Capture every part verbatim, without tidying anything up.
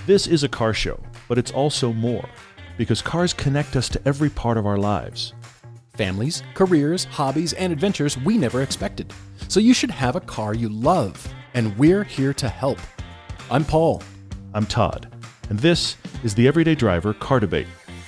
This is a car show, but it's also more, because cars connect us to every part of our lives. Families, careers, hobbies, and adventures we never expected. So you should have a car you love, and we're here to help. I'm Paul. I'm Todd, and this is the Everyday Driver Car Debate.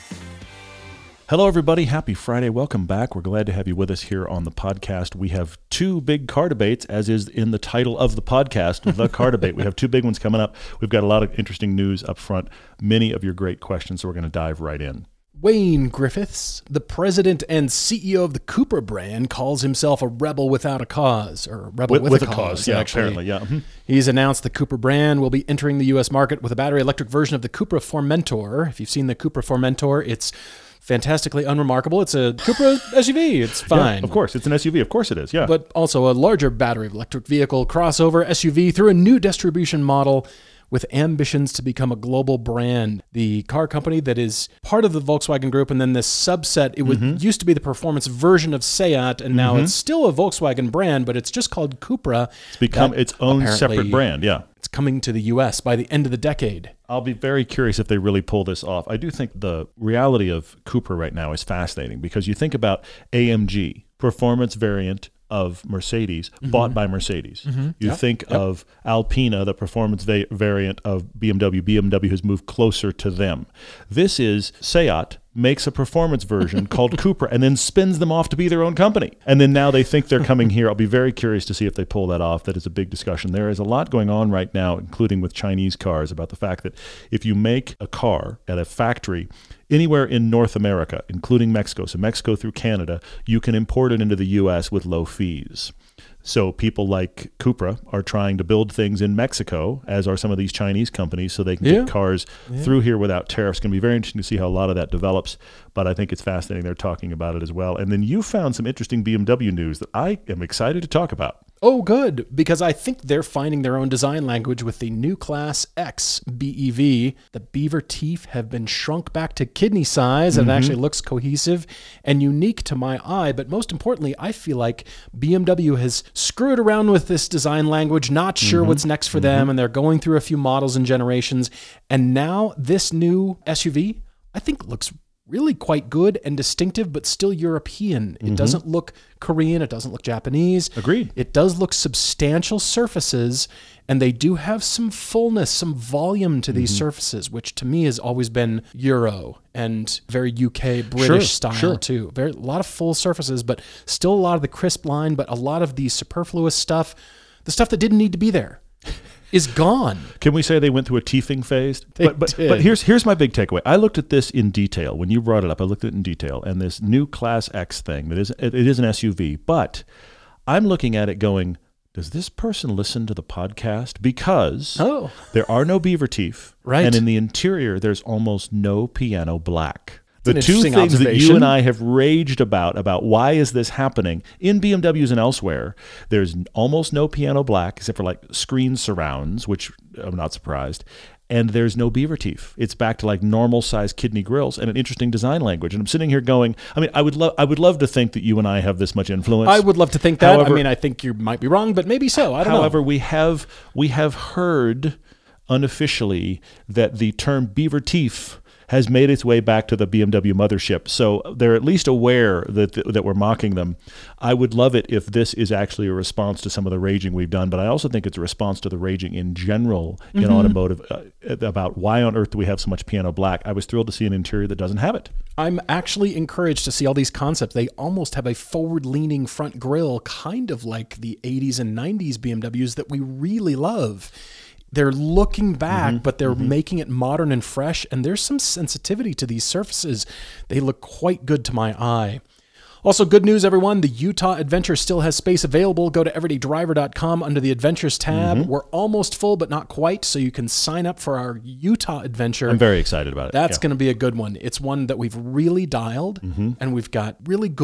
Hello, everybody. Happy Friday. Welcome back. We're glad to have you with us here on the podcast. We have two big car debates, as is in the title of the podcast, The Car Debate. We have two big ones coming up. We've got a lot of interesting news up front, many of your great questions, so we're going to dive right in. Wayne Griffiths, the president and C E O of the Cupra brand, calls himself a rebel without a cause, or a rebel with, with, with a, a cause, cause. Yeah, actually. apparently, yeah. Mm-hmm. He's announced the Cupra brand will be entering the U S market with a battery electric version of the Cupra Formentor. If you've seen the Cupra Formentor, it's fantastically unremarkable. It's a Cupra S U V. It's fine. Yeah, of course. It's an S U V. Of course it is, yeah. But also a larger battery electric vehicle crossover S U V through a new distribution model with ambitions to become a global brand. The car company that is part of the Volkswagen Group, and then this subset, it would, mm-hmm. used to be the performance version of Seat, and now mm-hmm. it's still a Volkswagen brand, but it's just called Cupra. It's become its own separate brand, yeah. It's coming to the U S by the end of the decade. I'll be very curious if they really pull this off. I do think the reality of Cupra right now is fascinating, because you think about A M G, performance variant of Mercedes, mm-hmm. bought by Mercedes. Mm-hmm. You yep. think yep. of Alpina, the performance va- variant of B M W. B M W has moved closer to them. This is Seat makes a performance version called Cupra and then spins them off to be their own company. And then now they think they're coming here. I'll be very curious to see if they pull that off. That is a big discussion. There is a lot going on right now, including with Chinese cars, about the fact that if you make a car at a factory anywhere in North America, including Mexico, so Mexico through Canada, you can import it into the U S with low fees. So people like Cupra are trying to build things in Mexico, as are some of these Chinese companies, so they can yeah. get cars yeah. through here without tariffs. It's going to be very interesting to see how a lot of that develops, but I think it's fascinating they're talking about it as well. And then you found some interesting B M W news that I am excited to talk about. Oh, good, because I think they're finding their own design language with the new Class X B E V. The beaver teeth have been shrunk back to kidney size, and mm-hmm. it actually looks cohesive and unique to my eye. But most importantly, I feel like B M W has screwed around with this design language, not sure mm-hmm. what's next for mm-hmm. them, and they're going through a few models and generations. And now this new S U V, I think, looks really quite good and distinctive, but still European. It mm-hmm. doesn't look Korean. It doesn't look Japanese. Agreed. It does look substantial surfaces, and they do have some fullness, some volume to these mm-hmm. surfaces, which to me has always been Euro and very U K, British sure, style sure. too. Very, a lot of full surfaces, but still a lot of the crisp line, but a lot of the superfluous stuff, the stuff that didn't need to be there, is gone. Can we say they went through a teething phase? They but, but, did. but here's here's my big takeaway. I looked at this in detail. When you brought it up, I looked at it in detail. And this new Class X thing, that is, it, it is an S U V, but I'm looking at it going, does this person listen to the podcast? Because oh. there are no beaver teeth. Right. And in the interior, there's almost no piano black. The two things that you and I have raged about, about why is this happening in B M Ws and elsewhere, there's almost no piano black except for like screen surrounds, which I'm not surprised, and there's no beaver teeth. It's back to like normal size kidney grills and an interesting design language. And I'm sitting here going, I mean, I would love, I would love to think that you and I have this much influence. I would love to think that. However, I mean, I think you might be wrong, but maybe so. I don't however, know. However, we have we have heard unofficially that the term beaver teeth has made its way back to the B M W mothership. So they're at least aware that that we're mocking them. I would love it if this is actually a response to some of the raging we've done, but I also think it's a response to the raging in general in mm-hmm. automotive uh, about why on earth do we have so much piano black. I was thrilled to see an interior that doesn't have it. I'm actually encouraged to see all these concepts. They almost have a forward-leaning front grille, kind of like the eighties and nineties B M Ws that we really love. They're looking back, mm-hmm, but they're mm-hmm. making it modern and fresh, and there's some sensitivity to these surfaces. They look quite good to my eye. Also, good news, everyone. The Utah Adventure still has space available. Go to everyday driver dot com under the Adventures tab. Mm-hmm. We're almost full, but not quite, so you can sign up for our Utah Adventure. I'm very excited about it. That's yeah. going to be a good one. It's one that we've really dialed, mm-hmm. and we've got really good.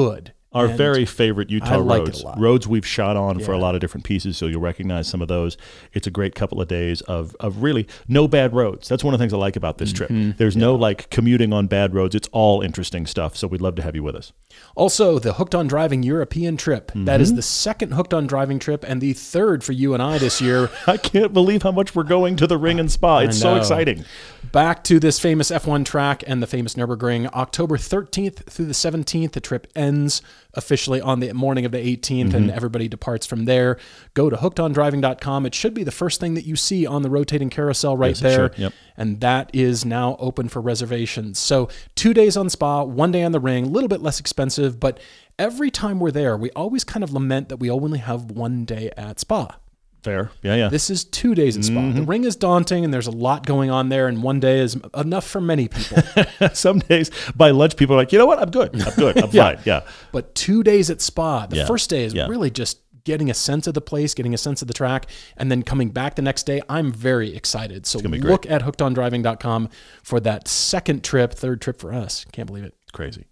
Our And very favorite Utah I like it roads. a lot. Roads we've shot on for a Yeah. lot of different pieces, so you'll recognize some of those. It's a great couple of days of, of really no bad roads. That's one of the things I like about this Mm-hmm. trip. There's no like commuting on bad roads. It's all interesting stuff, so we'd love to have you with us. Also, the Hooked on Driving European trip. Mm-hmm. That is the second Hooked on Driving trip and the third for you and I this year. I can't believe how much we're going to the Ring and Spa. It's so know. exciting. Back to this famous F one track and the famous Nürburgring, October thirteenth through the seventeenth. The trip ends officially on the morning of the eighteenth, Mm-hmm. and everybody departs from there. Go to hooked on driving dot com. It should be the first thing that you see on the rotating carousel right Yes, it there. should. Yep. And that is now open for reservations. So two days on Spa, one day on the Ring, a little bit less expensive, but every time we're there, we always kind of lament that we only have one day at Spa. Fair. Yeah, yeah. This is two days at Spa. Mm-hmm. The Ring is daunting, and there's a lot going on there, and one day is enough for many people. Some days by lunch, people are like, you know what? I'm good. I'm good. I'm Yeah. fine. Yeah. But two days at Spa, the Yeah. first day is Yeah. really just getting a sense of the place, getting a sense of the track, and then coming back the next day. I'm very excited. So gonna be great. look at hooked on driving dot com for that second trip, third trip for us. Can't believe it. It's crazy.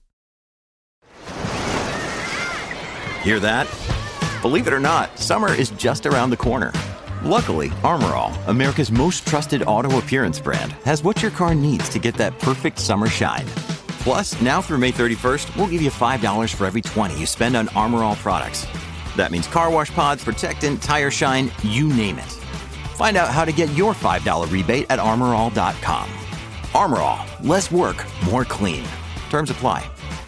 Hear that? Believe it or not, summer is just around the corner. Luckily, Armor All, America's most trusted auto appearance brand, has what your car needs to get that perfect summer shine. Plus, now through May thirty-first, we'll give you five dollars for every twenty you spend on Armor All products. That means car wash pods, protectant, tire shine, you name it. Find out how to get your five dollars rebate at armor all dot com. Armor All, less work, more clean. Terms apply.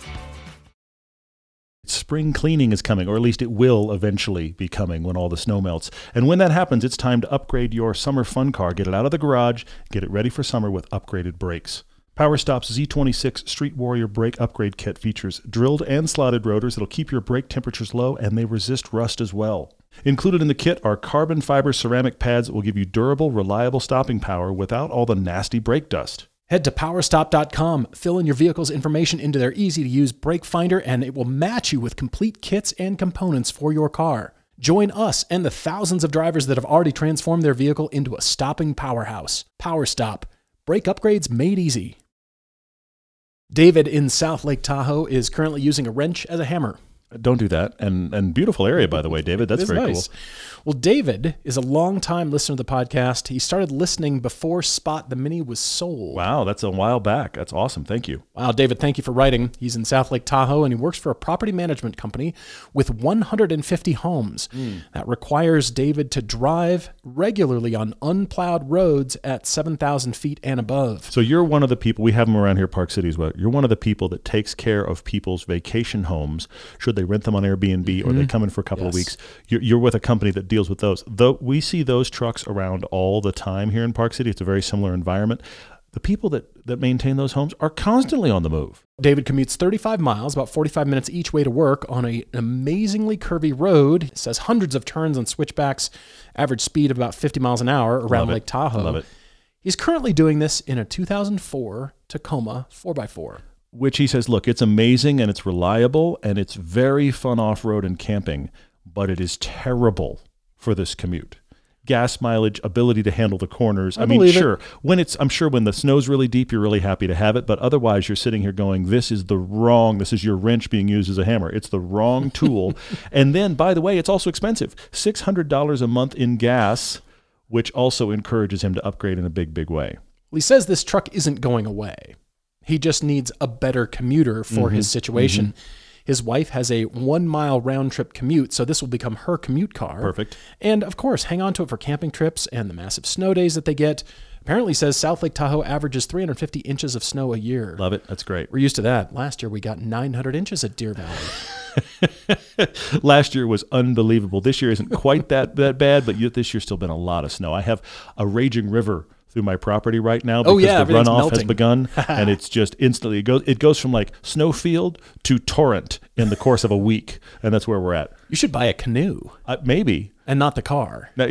Spring cleaning is coming, or at least it will eventually be coming when all the snow melts. And when that happens, it's time to upgrade your summer fun car. Get it out of the garage, get it ready for summer with upgraded brakes. PowerStop's Z twenty-six Street Warrior brake upgrade kit features drilled and slotted rotors that'll keep your brake temperatures low, and they resist rust as well. Included in the kit are carbon fiber ceramic pads that will give you durable, reliable stopping power without all the nasty brake dust. Head to power stop dot com, fill in your vehicle's information into their easy-to-use brake finder, and it will match you with complete kits and components for your car. Join us and the thousands of drivers that have already transformed their vehicle into a stopping powerhouse. PowerStop. Brake upgrades made easy. David in South Lake Tahoe is currently using a wrench as a hammer. Don't do that. And and beautiful area, by the way, David. That's It is very nice. cool. Well, David is a long-time listener to the podcast. He started listening before Spot the Mini was sold. Wow, that's a while back. That's awesome. Thank you. Wow, David, thank you for writing. He's in South Lake Tahoe, and he works for a property management company with one hundred fifty homes. Mm. That requires David to drive regularly on unplowed roads at seven thousand feet and above. So you're one of the people, we have them around here, Park City as well. You're one of the people that takes care of people's vacation homes. Should they rent them on Airbnb mm-hmm. or they come in for a couple Yes. of weeks, you're, you're with a company that deals with those. Though we see those trucks around all the time here in Park City. It's a very similar environment. The people that, that maintain those homes are constantly on the move. David commutes thirty-five miles, about forty-five minutes each way to work on a, an amazingly curvy road. It says hundreds of turns and switchbacks, average speed of about fifty miles an hour around Love it. Lake Tahoe. Love it. He's currently doing this in a two thousand four Tacoma four by four. Which he says, look, it's amazing and it's reliable and it's very fun off-road and camping, but it is terrible for this commute. Gas mileage, ability to handle the corners. I I, mean, believe it. sure, when it's, I'm sure when the snow's really deep, you're really happy to have it, but otherwise you're sitting here going, this is the wrong, this is your wrench being used as a hammer. It's the wrong tool. And then, by the way, it's also expensive. six hundred dollars a month in gas, which also encourages him to upgrade in a big, big way. Well, he says this truck isn't going away. He just needs a better commuter for Mm-hmm. his situation. His wife has a one mile round trip commute, so this will become her commute car. Perfect. And of course, hang on to it for camping trips and the massive snow days that they get. Apparently says South Lake Tahoe averages three hundred fifty inches of snow a year. Love it. That's great. We're used to that. Last year we got nine hundred inches at Deer Valley. Last year was unbelievable. This year isn't quite that, that bad, but yet this year's still been a lot of snow. I have a raging river through my property right now because Oh, yeah, the everything's runoff melting. has begun, and it's just instantly it goes it goes from like snowfield to torrent in the course of a week, and that's where we're at. You should buy a canoe. Uh, maybe And not the car. Now,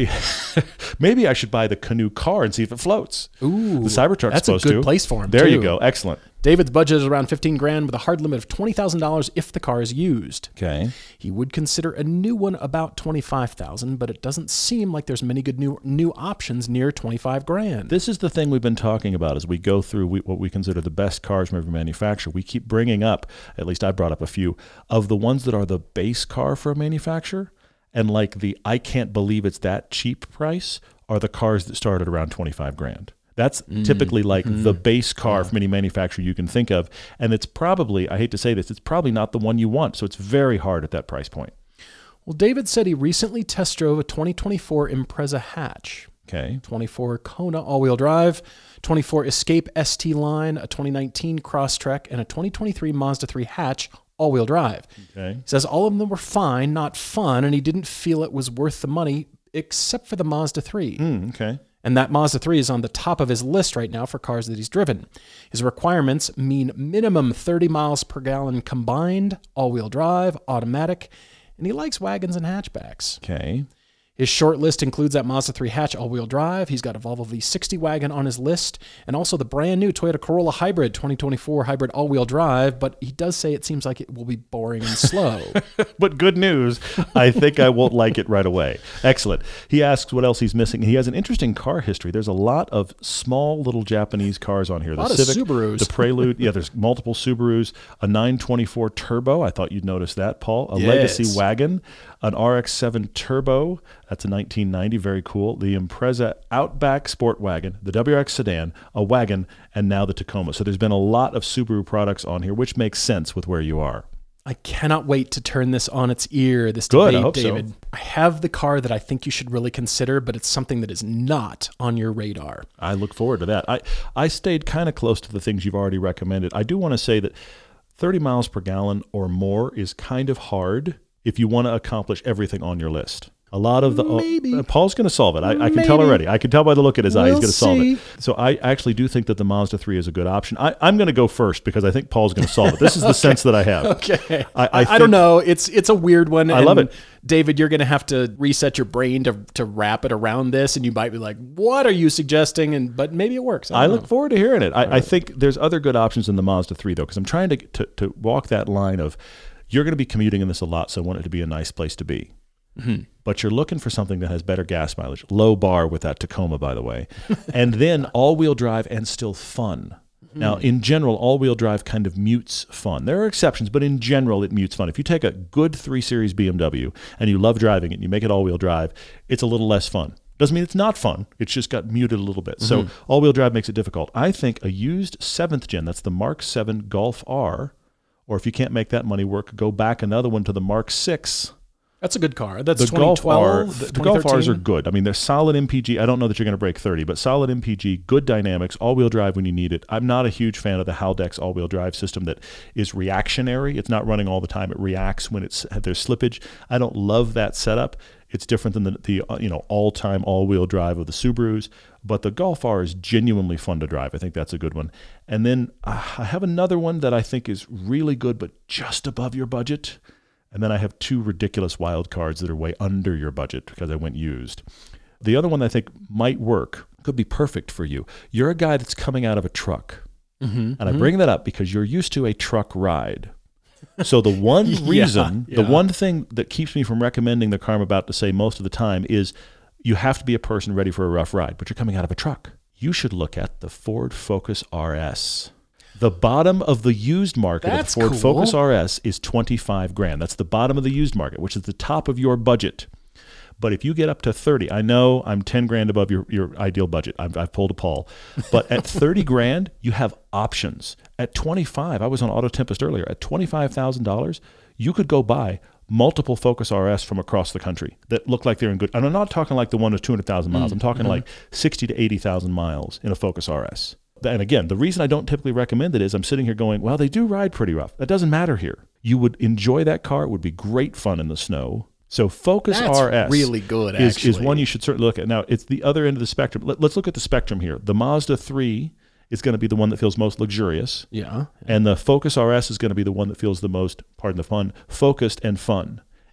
maybe I should buy the Canoo car and see if it floats. Ooh, the Cybertruck's that's supposed a good to. place for him. There too. you go. Excellent. David's budget is around fifteen grand with a hard limit of twenty thousand dollars if the car is used. Okay. He would consider a new one about twenty-five thousand, but it doesn't seem like there's many good new new options near twenty-five grand. This is the thing we've been talking about as we go through we, what we consider the best cars from every manufacturer. We keep bringing up, at least I brought up a few, of the ones that are the base car for a manufacturer. And like the I can't believe it's that cheap price are the cars that start at around twenty-five grand. That's mm, typically like mm, the base car yeah. from any manufacturer you can think of. And it's probably, I hate to say this, it's probably not the one you want. So it's very hard at that price point. Well, David said he recently test drove a twenty twenty-four Impreza hatch. Okay. twenty-four Kona all-wheel drive, twenty-four Escape S T line, a twenty nineteen Crosstrek, and a twenty twenty-three Mazda three hatch all-wheel drive. Okay. He says all of them were fine, not fun, and he didn't feel it was worth the money except for the Mazda three. Mm, okay. And that Mazda three is on the top of his list right now for cars that he's driven. His requirements mean minimum thirty miles per gallon combined, all-wheel drive, automatic, and he likes wagons and hatchbacks. Okay. His short list includes that Mazda three hatch all-wheel drive. He's got a Volvo V sixty wagon on his list, and also the brand new Toyota Corolla Hybrid twenty twenty-four hybrid all-wheel drive, but he does say it seems like it will be boring and slow. But good news, I think I won't like it right away. Excellent. He asks what else he's missing. He has an interesting car history. There's a lot of small little Japanese cars on here. A The lot Civic, of Subarus. the Prelude. Yeah, there's multiple Subarus, a nine twenty-four Turbo. I thought you'd notice that, Paul. A Yes. Legacy wagon, an R X seven Turbo. That's a nineteen ninety. Very cool. The Impreza Outback Sport Wagon, the W R X sedan, a wagon, and now the Tacoma. So there's been a lot of Subaru products on here, which makes sense with where you are. I cannot wait to turn this on its ear, this Good, debate, I hope so. David. I have the car that I think you should really consider, but it's something that is not on your radar. I look forward to that. I, I stayed kind of close to the things you've already recommended. I do want to say that thirty miles per gallon or more is kind of hard if you want to accomplish everything on your list. A lot of the Maybe. oh, Paul's going to solve it. I, I can Maybe. tell already. I can tell by the look at his eye We'll he's going to solve see. it. So I actually do think that the Mazda three is a good option. I, I'm going to go first because I think Paul's going to solve it. This is the okay. sense that I have. Okay. I, I, I, think, I don't know. It's it's a weird one. I love it. David, you're going to have to reset your brain to to wrap it around this, and you might be like, "What are you suggesting?" And but maybe it works. I, I don't look know. forward to hearing it. I, right. I think there's other good options in the Mazda three though, because I'm trying to, to to walk that line of you're going to be commuting in this a lot, so I want it to be a nice place to be. Mm-hmm. But you're looking for something that has better gas mileage. Low bar with that Tacoma, by the way. And then all-wheel drive and still fun. Mm-hmm. Now, in general, all-wheel drive kind of mutes fun. There are exceptions, but in general, it mutes fun. If you take a good three series B M W and you love driving it and you make it all-wheel drive, it's a little less fun. Doesn't mean it's not fun. It's just got muted a little bit. Mm-hmm. So all-wheel drive makes it difficult. I think a used seventh gen, that's the Mark seven Golf R, or if you can't make that money work, go back another one to the Mark six. That's a good car. That's the twenty twelve, Golf R, the, the Golf R's are good. I mean, they're solid M P G. I don't know that you're going to break thirty, but solid M P G, good dynamics, all-wheel drive when you need it. I'm not a huge fan of the Haldex all-wheel drive system that is reactionary. It's not running all the time. It reacts when it's there's slippage. I don't love that setup. It's different than the, the uh, you know all-time all-wheel drive of the Subarus, but the Golf R is genuinely fun to drive. I think that's a good one. And then uh, I have another one that I think is really good, but just above your budget. And then I have two ridiculous wild cards that are way under your budget because I went used. The other one I think might work, could be perfect for you. You're a guy that's coming out of a truck. Mm-hmm, and mm-hmm. I bring that up because you're used to a truck ride. So the one reason, yeah, yeah. the one thing that keeps me from recommending the car I'm about to say most of the time is you have to be a person ready for a rough ride, but you're coming out of a truck. You should look at the Ford Focus R S. The bottom of the used market That's of the Ford cool. Focus R S is twenty-five grand. That's the bottom of the used market, which is the top of your budget. But if you get up to thirty, I know I'm ten grand above your, your ideal budget. I've, I've pulled a Paul. But at thirty grand, you have options. At twenty-five, I was on Auto Tempest earlier. At twenty-five thousand dollars, you could go buy multiple Focus R S from across the country that look like they're in good. And I'm not talking like the one with two hundred thousand miles. Mm, I'm talking mm-hmm. like sixty to eighty thousand miles in a Focus R S. And again, the reason I don't typically recommend it is I'm sitting here going, well, they do ride pretty rough. That doesn't matter here. You would enjoy that car. It would be great fun in the snow. So Focus That's R S really good, is, actually. is one you should certainly look at. Now, it's the other end of the spectrum. Let, let's look at the spectrum here. The Mazda three is going to be the one that feels most luxurious. Yeah. And the Focus R S is going to be the one that feels the most, pardon the pun, focused and fun.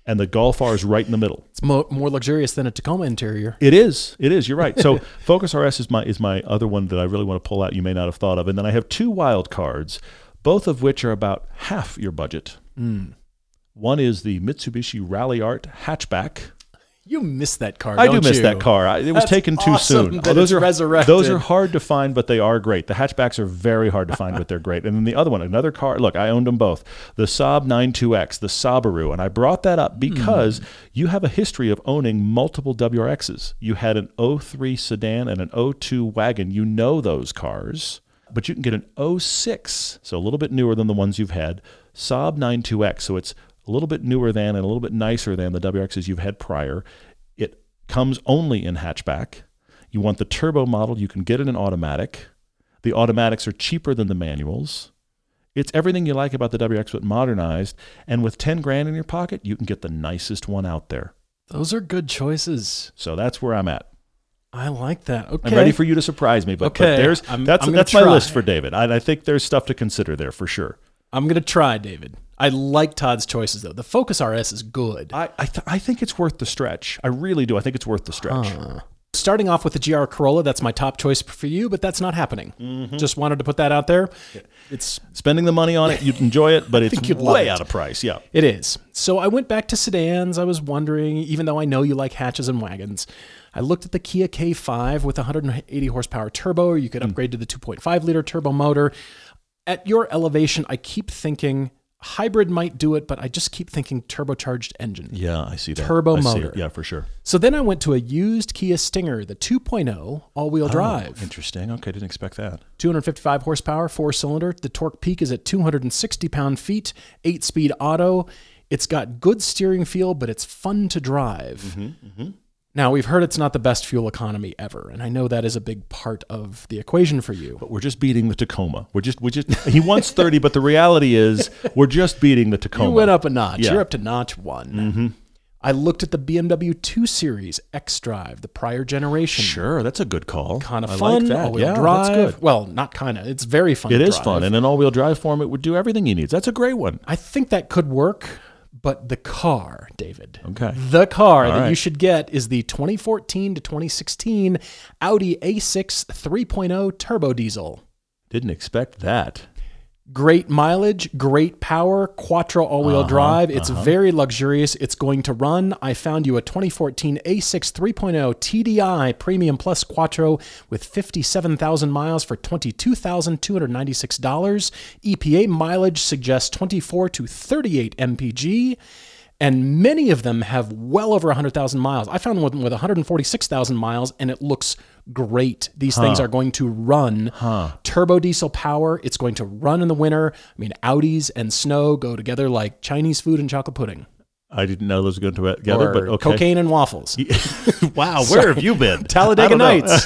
and the Golf R is right in the middle. It's mo- more luxurious than a Tacoma interior. It is. It is. You're right. So Focus R S is my is my other one that I really want to pull out. You may not have thought of. And then I have two wild cards, both of which are about half your budget. Mm. One is the Mitsubishi Rally Art hatchback. You missed that car, I don't do miss you? that car. I, it was That's taken too awesome soon. that those it's are resurrected. Those are hard to find, but they are great. The hatchbacks are very hard to find, but they're great. And then the other one, another car. Look, I owned them both. The Saab nine two X, the Subaru, and I brought that up because mm. you have a history of owning multiple W R Xs. You had an oh three sedan and an oh two wagon. You know those cars, but you can get an oh six, so a little bit newer than the ones you've had. Saab nine two X, so it's a little bit newer than and a little bit nicer than the W R Xs you've had prior. It comes only in hatchback. You want the turbo model, you can get it in automatic. The automatics are cheaper than the manuals. It's everything you like about the W R X but modernized. And with ten grand in your pocket, you can get the nicest one out there. Those are good choices. So that's where I'm at. I like that. Okay. I'm ready for you to surprise me, but, okay. but there's I'm, that's I'm that's try. my list for David. I, I think there's stuff to consider there for sure. I'm going to try, David. I like Todd's choices, though. The Focus R S is good. I I, th- I think it's worth the stretch. I really do. I think it's worth the stretch. Huh. Starting off with the G R Corolla, that's my top choice for you, but that's not happening. Mm-hmm. Just wanted to put that out there. It's spending the money on it, you'd enjoy it, but it's way it. out of price. Yeah, it is. So I went back to sedans. I was wondering, even though I know you like hatches and wagons, I looked at the Kia K five with one hundred eighty horsepower turbo. You could upgrade mm. to the two point five liter turbo motor. At your elevation, I keep thinking hybrid might do it, but I just keep thinking turbocharged engine. Yeah, I see that. Turbo I motor. Yeah, for sure. So then I went to a used Kia Stinger, the two point oh all-wheel oh, drive. Interesting. Okay, didn't expect that. two hundred fifty-five horsepower, four-cylinder. The torque peak is at two hundred sixty pound-feet, eight-speed auto. It's got good steering feel, but it's fun to drive. Mm-hmm, mm-hmm. Now, we've heard it's not the best fuel economy ever, and I know that is a big part of the equation for you. But we're just beating the Tacoma. We're just, we just. He wants thirty, but the reality is we're just beating the Tacoma. You went up a notch. Yeah. You're up to notch one. Mm-hmm. I looked at the B M W two Series X-Drive, the prior generation. Sure, that's a good call. Kind of I fun, like that. all-wheel Yeah, drive. that's good. Well, not kind of. It's very fun It to is drive. fun. In an all-wheel drive form, it would do everything he needs. That's a great one. I think that could work. But the car, David, okay, the car All that right. you should get is the twenty fourteen to twenty sixteen Audi A six three point oh turbo diesel. Didn't expect that. Great mileage, great power, quattro all-wheel uh-huh, drive. It's uh-huh. very luxurious. It's going to run. I found you a twenty fourteen A six three point oh T D I Premium Plus Quattro with fifty-seven thousand miles for twenty-two thousand two hundred ninety-six dollars. E P A mileage suggests twenty-four to thirty-eight M P G. And many of them have well over one hundred thousand miles. I found one with one hundred forty-six thousand miles, and it looks great. These huh. things are going to run. Huh. Turbo diesel power. It's going to run in the winter. I mean, Audis and snow go together like Chinese food and chocolate pudding. I didn't know those were going together, or but okay. Cocaine and waffles. Wow, where have you been? Talladega Nights.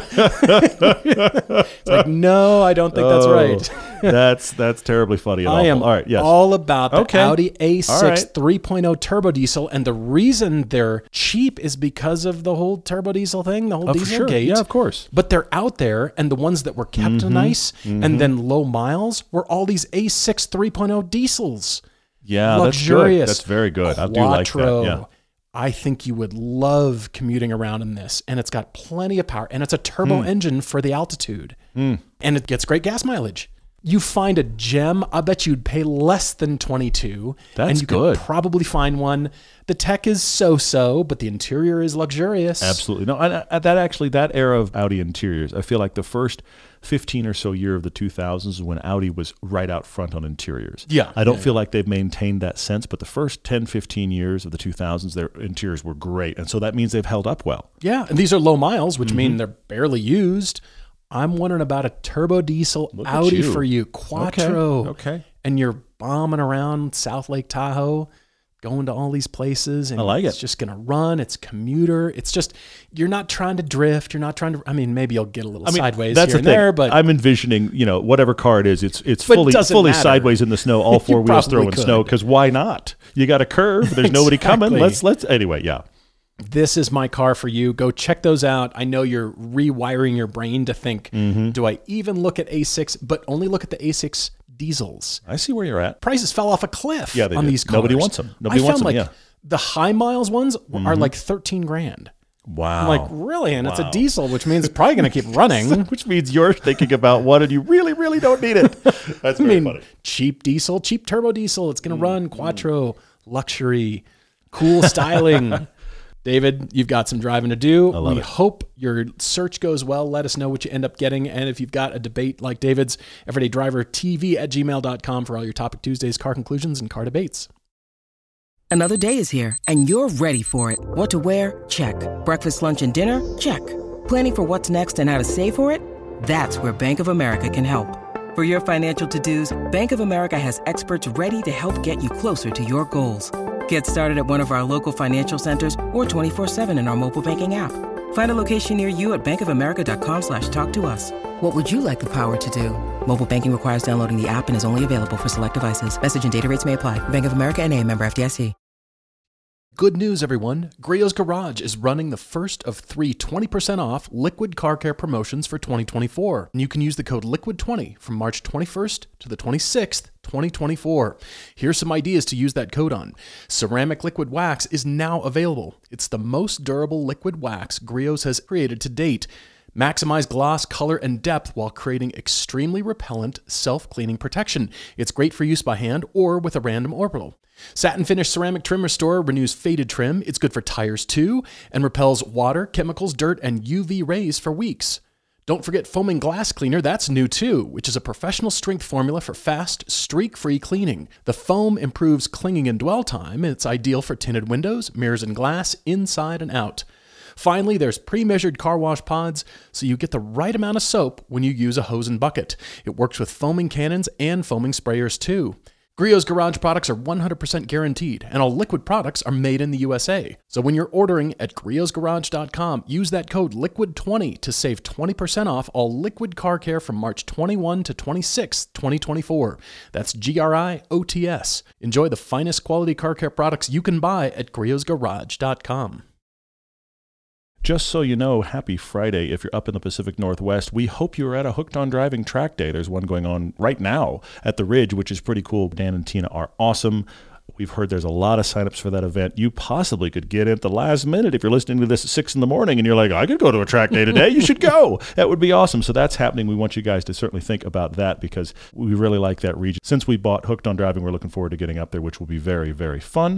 It's like, no, I don't think that's oh, right. that's that's terribly funny. And I awful. am all right, yes. all about the okay. Audi A six right. three point oh turbo diesel, and the reason they're cheap is because of the whole turbo diesel thing, the whole oh, diesel sure. gate. Yeah, of course. But they're out there, and the ones that were kept mm-hmm. nice mm-hmm. and then low miles were all these A six three point oh diesels. Yeah, luxurious. That's good. That's very good. Quattro. I do like that. Yeah. I think you would love commuting around in this, and it's got plenty of power, and it's a turbo mm. engine for the altitude, mm. and it gets great gas mileage. You find a gem, I bet you'd pay less than twenty-two. That's and you good. Could probably find one. The tech is so-so, but the interior is luxurious. Absolutely. No, I, I, that actually, that era of Audi interiors, I feel like the first fifteen or so year of the two thousands is when Audi was right out front on interiors. Yeah. I don't yeah, feel yeah. like they've maintained that sense, but the first ten, fifteen years of the two thousands, their interiors were great. And so that means they've held up well. Yeah, and these are low miles, which mm-hmm. mean they're barely used. I'm wondering about a turbo diesel Look Audi you. for you, Quattro. Okay. okay. And you're bombing around South Lake Tahoe, going to all these places, and I like it's it. just going to run. It's commuter. It's just, you're not trying to drift. You're not trying to, I mean, maybe you'll get a little I mean, sideways that's here the and thing. there, but I'm envisioning, you know, whatever car it is, it's it's But it fully doesn't fully matter. sideways in the snow, all four You wheels probably throwing could. snow, because why not? You got a curve. There's nobody coming. Exactly. Let's let's anyway. Yeah. this is my car for you. Go check those out. I know you're rewiring your brain to think, mm-hmm. do I even look at A six, but only look at the A six diesels. I see where you're at. Prices fell off a cliff Yeah, they on did. these cars. Nobody wants them. Nobody I wants found them. like Yeah. The high miles ones Mm-hmm. are like thirteen grand. Wow. I'm like, really? And it's Wow. a diesel, which means it's probably going to keep running. Which means you're thinking about one and you really, really don't need it. That's I very mean, funny. cheap diesel, cheap turbo diesel. It's going to Mm, run quattro, luxury, cool styling. David, you've got some driving to do. I love we it. hope your search goes well. Let us know what you end up getting. And if you've got a debate like David's, everyday driver T V at gmail dot com for all your Topic Tuesdays, car conclusions, and car debates. Another day is here, and you're ready for it. What to wear? Check. Breakfast, lunch, and dinner? Check. Planning for what's next and how to save for it? That's where Bank of America can help. For your financial to-dos, Bank of America has experts ready to help get you closer to your goals. Get started at one of our local financial centers or twenty-four seven in our mobile banking app. Find a location near you at bankofamerica.com slash talk to us. What would you like the power to do? Mobile banking requires downloading the app and is only available for select devices. Message and data rates may apply. Bank of America N A, member F D I C. Good news, everyone. Griot's Garage is running the first of three twenty percent off liquid car care promotions for twenty twenty-four. And you can use the code liquid twenty from March twenty-first to the twenty-sixth, twenty twenty-four. Here's some ideas to use that code on. Ceramic liquid wax is now available. It's the most durable liquid wax Griot's has created to date. Maximize gloss, color, and depth while creating extremely repellent, self-cleaning protection. It's great for use by hand or with a random orbital. Satin Finish Ceramic Trim Restorer renews faded trim. It's good for tires too, and repels water, chemicals, dirt, and U V rays for weeks. Don't forget Foaming Glass Cleaner, that's new too, which is a professional strength formula for fast, streak-free cleaning. The foam improves clinging and dwell time, and it's ideal for tinted windows, mirrors, and glass inside and out. Finally, there's pre-measured car wash pods, so you get the right amount of soap when you use a hose and bucket. It works with foaming cannons and foaming sprayers too. Griot's Garage products are one hundred percent guaranteed, and all liquid products are made in the U S A. So when you're ordering at griots garage dot com, use that code liquid twenty to save twenty percent off all liquid car care from March twenty-first to twenty-sixth, twenty twenty-four. That's G R I O T S. Enjoy the finest quality car care products you can buy at griots garage dot com. Just so you know, happy Friday if you're up in the Pacific Northwest. We hope you're at a Hooked on Driving track day. There's one going on right now at the Ridge, which is pretty cool. Dan and Tina are awesome. We've heard there's a lot of signups for that event. You possibly could get in at the last minute if you're listening to this at six in the morning and you're like, I could go to a track day today. You should go. That would be awesome. So that's happening. We want you guys to certainly think about that because we really like that region. Since we bought Hooked on Driving, we're looking forward to getting up there, which will be very, very fun.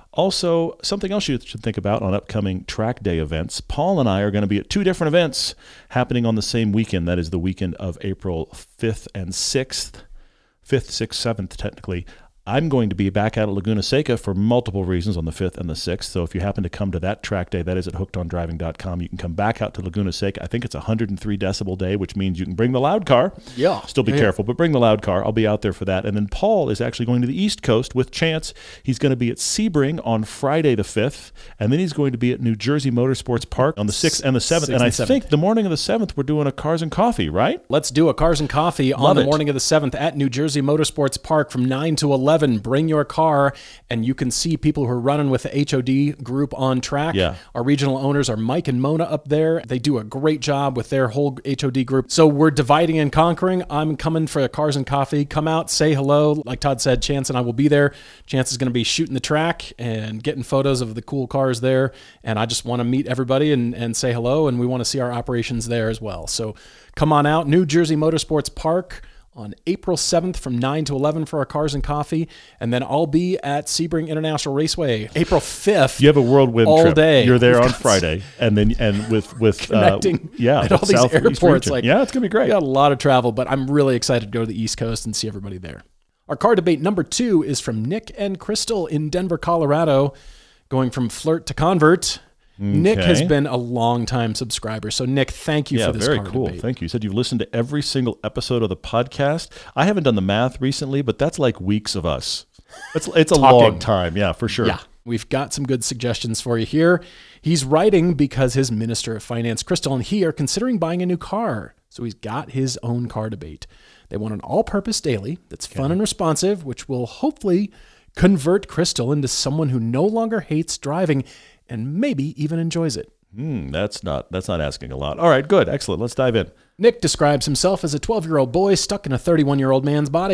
Also, something else you should think about on upcoming track day events. Paul and I are going to be at two different events happening on the same weekend. That is the weekend of April fifth and sixth. fifth, sixth, seventh, technically. I'm going to be back out at Laguna Seca for multiple reasons on the fifth and the sixth. So if you happen to come to that track day, that is at hooked on driving dot com. You can come back out to Laguna Seca. I think it's a one hundred three decibel day, which means you can bring the loud car. Yeah. Still be yeah. careful, but bring the loud car. I'll be out there for that. And then Paul is actually going to the East Coast with Chance. He's going to be at Sebring on Friday the fifth, and then he's going to be at New Jersey Motorsports Park on the sixth and the seventh. sixth And I and seventh. think the morning of the seventh, we're doing a Cars and Coffee, right? Let's do a Cars and Coffee Love on the it. morning of the seventh at New Jersey Motorsports Park from nine to eleven. Bring your car, and you can see people who are running with the H O D group on track. Yeah. Our regional owners are Mike and Mona up there. They do a great job with their whole H O D group. So we're dividing and conquering. I'm coming for a Cars and Coffee. Come out, say hello. Like Todd said, Chance and I will be there. Chance is going to be shooting the track and getting photos of the cool cars there. And I just want to meet everybody and, and say hello, and we want to see our operations there as well. So come on out, New Jersey Motorsports Park on April seventh from nine to eleven for our Cars and Coffee. And then I'll be at Sebring International Raceway April fifth. You have a whirlwind all trip. day. You're there We've on got Friday, and then and with with connecting uh, yeah, at all with these South East airports. region. Like, yeah, it's gonna be great. We got a lot of travel, but I'm really excited to go to the East Coast and see everybody there. Our car debate number two is from Nick and Crystal in Denver, Colorado, going from flirt to convert. Nick Okay. has been a long-time subscriber. So, Nick, thank you Yeah, for this very car cool. debate. Thank you. You said you've listened to every single episode of the podcast. I haven't done the math recently, but that's like weeks of us. It's it's a Talking. long time. Yeah, for sure. Yeah, we've got some good suggestions for you here. He's writing because his Minister of Finance, Crystal, and he are considering buying a new car. So he's got his own car debate. They want an all-purpose daily that's fun and responsive, which will hopefully convert Crystal into someone who no longer hates driving and maybe even enjoys it. Hmm, that's not that's not asking a lot. All right, good, excellent. Let's dive in. Nick describes himself as a twelve-year-old boy stuck in a thirty-one-year-old man's body.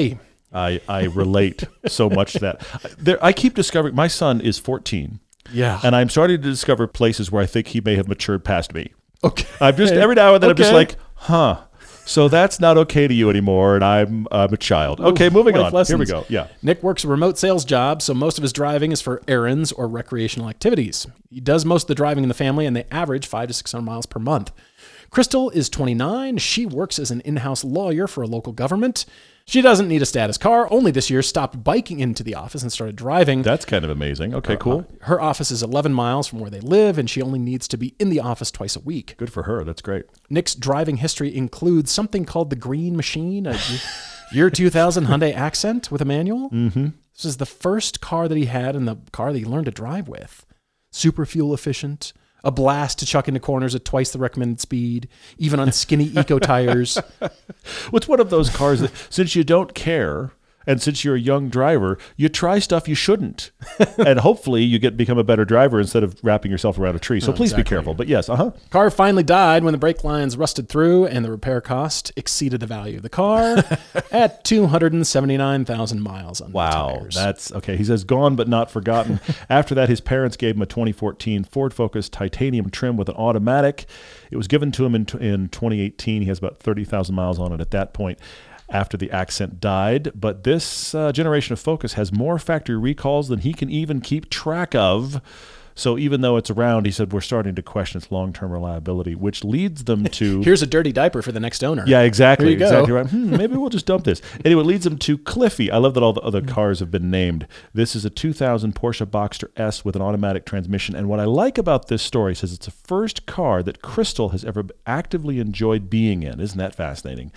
I, I relate so much to that. There, I keep discovering, my son is fourteen. Yeah. And I'm starting to discover places where I think he may have matured past me. Okay. I'm just, every now and then Okay. I'm just like, huh. So that's not okay to you anymore, and I'm, I'm a child. Okay, Ooh, moving life on. lessons. Here we go. Yeah. Nick works a remote sales job, so most of his driving is for errands or recreational activities. He does most of the driving in the family, and they average five to six hundred miles per month. Crystal is twenty-nine. She works as an in-house lawyer for a local government. She doesn't need a status car. Only this year stopped biking into the office and started driving. That's kind of amazing. Okay, Her- cool. Her office is eleven miles from where they live, and she only needs to be in the office twice a week. Good for her. That's great. Nick's driving history includes something called the Green Machine, a year two thousand Hyundai Accent with a manual. Mm-hmm. This is the first car that he had and the car that he learned to drive with. Super fuel efficient, a blast to chuck into corners at twice the recommended speed, even on skinny eco tires. What's one of those cars that, since you don't care, and since you're a young driver, you try stuff you shouldn't, and hopefully you get become a better driver instead of wrapping yourself around a tree. So Oh, please exactly. be careful. But yes, uh huh. Car finally died when the brake lines rusted through and the repair cost exceeded the value of the car at two hundred seventy-nine thousand miles on the Wow, tires. that's okay. He says gone but not forgotten. After that, his parents gave him a twenty fourteen Ford Focus titanium trim with an automatic. It was given to him in in twenty eighteen. He has about thirty thousand miles on it at that point, after the Accent died. But this uh, generation of Focus has more factory recalls than he can even keep track of. So even though it's around, he said, we're starting to question its long-term reliability, which leads them to... Here's a dirty diaper for the next owner. Yeah, exactly. Here you go. Exactly right. Hmm, maybe we'll just dump this. Anyway, it leads them to Cliffy. I love that all the other cars have been named. This is a two thousand Porsche Boxster S with an automatic transmission. And what I like about this story says it's the first car that Crystal has ever actively enjoyed being in. Isn't that fascinating?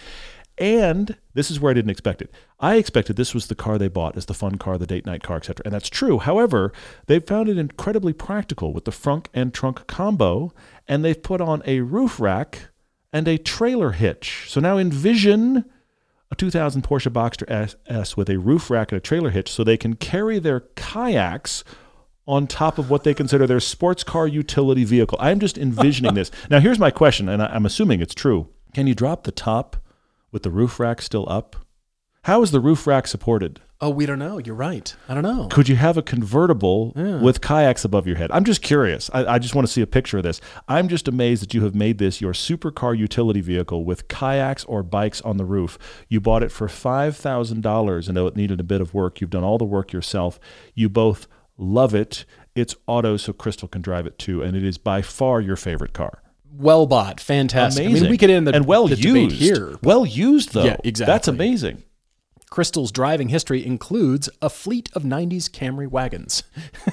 And this is where I didn't expect it. I expected this was the car they bought as the fun car, the date night car, et cetera. And that's true. However, they've found it incredibly practical with the frunk and trunk combo, and they've put on a roof rack and a trailer hitch. So now envision a two thousand Porsche Boxster S, S with a roof rack and a trailer hitch so they can carry their kayaks on top of what they consider their sports car utility vehicle. I'm just envisioning this. Now, here's my question, and I- I'm assuming it's true. Can you drop the top with the roof rack still up? How is the roof rack supported? Oh, we don't know. You're right. I don't know. Could you have a convertible Yeah. with kayaks above your head? I'm just curious. I, I just want to see a picture of this. I'm just amazed that you have made this your supercar utility vehicle with kayaks or bikes on the roof. You bought it for five thousand dollars and though it needed a bit of work. You've done all the work yourself. You both love it. It's auto, so Crystal can drive it too, and it is by far your favorite car. Well bought. Fantastic. Amazing. I mean, we could end the, and well the debate used. here. Well used, though. Yeah, exactly. That's amazing. Crystal's driving history includes a fleet of nineties Camry wagons.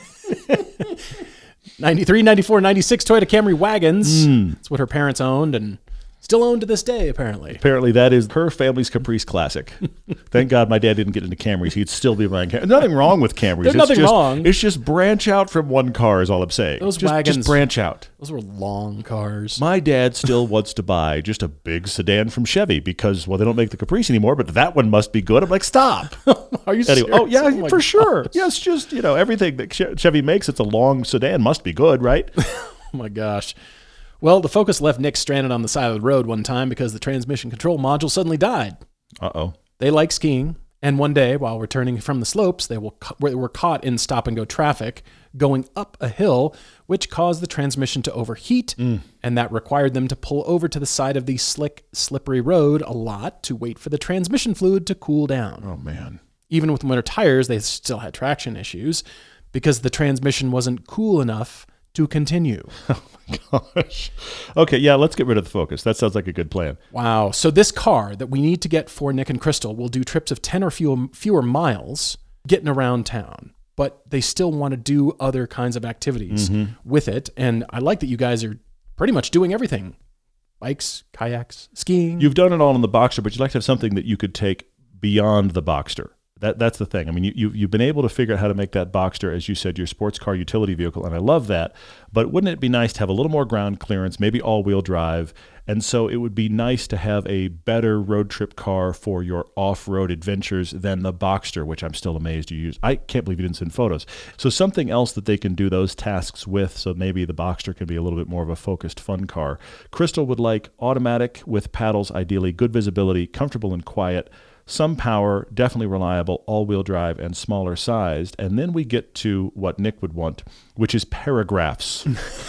ninety-three, ninety-four, ninety-six Toyota Camry wagons. Mm. That's what her parents owned and still own to this day, apparently. Apparently, that is her family's Caprice classic. Thank God my dad didn't get into Camrys. He'd still be buying Camrys. Nothing wrong with Camrys. There's it's nothing just, wrong. It's just branch out from one car is all I'm saying. Those just, wagons- Just branch out. Those were long cars. My dad still wants to buy just a big sedan from Chevy because, well, they don't make the Caprice anymore, but that one must be good. I'm like, stop. Are you Anyway, serious? oh, yeah, my for God. sure. Yes, just, you know, everything that Che- Chevy makes, it's a long sedan, must be good, right? Oh my gosh. Well, the Focus left Nick stranded on the side of the road one time because the transmission control module suddenly died. Uh-oh. They like skiing, and one day, while returning from the slopes, they will ca- were caught in stop-and-go traffic going up a hill, which caused the transmission to overheat, Mm. and that required them to pull over to the side of the slick, slippery road a lot to wait for the transmission fluid to cool down. Oh, man. Even with winter tires, they still had traction issues because the transmission wasn't cool enough to continue. Gosh. Okay, yeah, let's get rid of the Focus. That sounds like a good plan. Wow. So this car that we need to get for Nick and Crystal will do trips of ten or fewer, fewer miles getting around town, but they still want to do other kinds of activities Mm-hmm. with it. And I like that you guys are pretty much doing everything. Bikes, kayaks, skiing. You've done it all in the Boxster, but you'd like to have something that you could take beyond the Boxster. That That's the thing. I mean, you, you, you've been able to figure out how to make that Boxster, as you said, your sports car utility vehicle, and I love that. But wouldn't it be nice to have a little more ground clearance, maybe all-wheel drive? And so it would be nice to have a better road trip car for your off-road adventures than the Boxster, which I'm still amazed you use. I can't believe you didn't send photos. So something else that they can do those tasks with, so maybe the Boxster can be a little bit more of a focused fun car. Crystal would like automatic with paddles, ideally, good visibility, comfortable and quiet, some power, definitely reliable, all-wheel drive, and smaller sized. And then we get to what Nick would want, which is paragraphs.